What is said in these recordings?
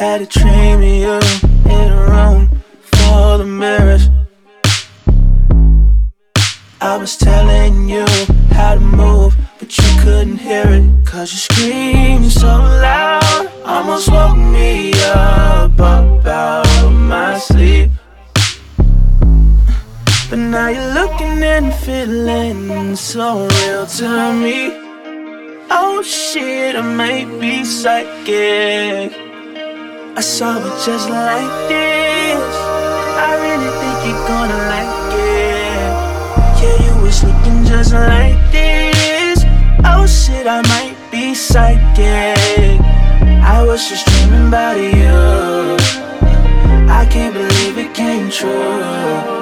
Had to train me up in a room full of mirrors. I was telling you how to move, but you couldn't hear it, 'cause you screamed so loud, almost woke me up out of my sleep. But now you're looking and feeling so real to me. Oh shit, I might be psychic. I saw it just like this. I really think you're gonna like it. Yeah, you was looking just like this. Oh shit, I might be psychic. I was just dreaming about you. I can't believe it came true.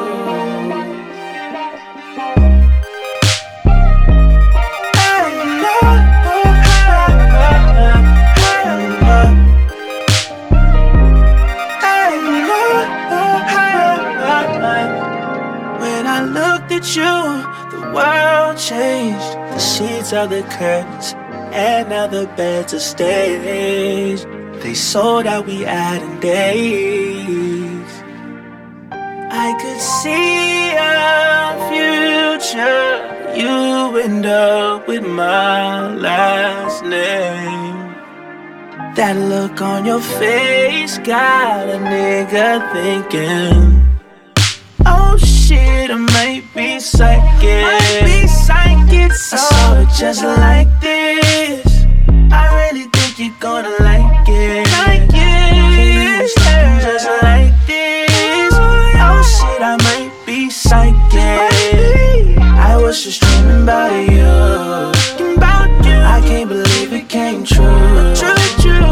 When I looked at you, the world changed. The sheets are the curtains, and now the bed's a stage. They sold out, we had in days. I could see a future. You end up with my last name. That look on your face got a nigga thinking, oh shit, I might be psychic. I saw it just like this. I really think you're gonna like it. You was looking just like this. Oh shit, I might be psychic. I was just dreaming about you. I can't believe it came true. True.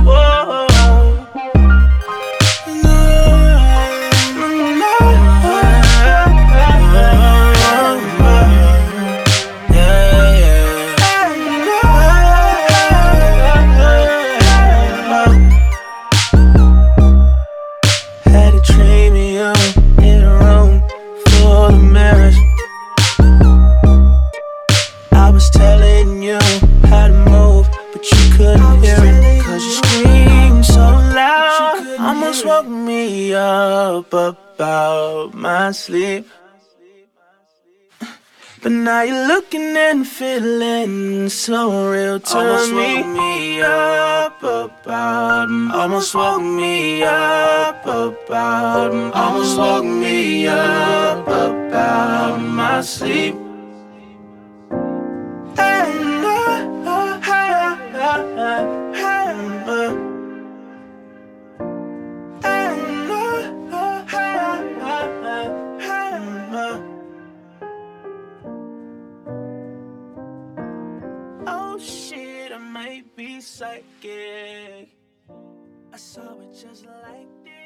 Had to train me up in a room full of mirrors. I was telling you how to move, but you couldn't hear it, 'cause you screamed so loud, almost woke me up out my sleep. But now you're looking and feeling so real to almost me. Woke me up about, almost woke me up about, almost woke me up about my sleep. Oh shit, I might be psychic. I saw it just like this.